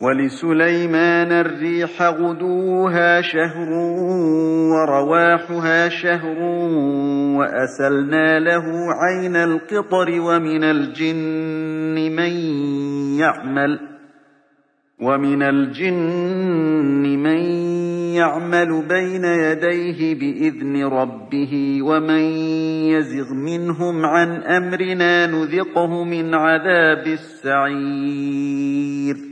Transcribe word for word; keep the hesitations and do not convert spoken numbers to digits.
وَلِسُلَيْمَانَ الرِّيحَ غُدُوُّهَا شَهْرٌ وَرَوَاحُهَا شَهْرٌ وَأَسَلْنَا لَهُ عَيْنَ الْقِطْرِ ۖ وَمِنَ الْجِنِّ مَن يَعْمَلُ وَمِنَ الْجِنِّ مَن يَعْمَلُ بَيْنَ يَدَيْهِ بِإِذْنِ رَبِّهِ ۖ وَمَن يَزِغْ مِنْهُمْ عَنْ أَمْرِنَا نُذِقْهُ مِنْ عَذَابِ السَّعِيرِ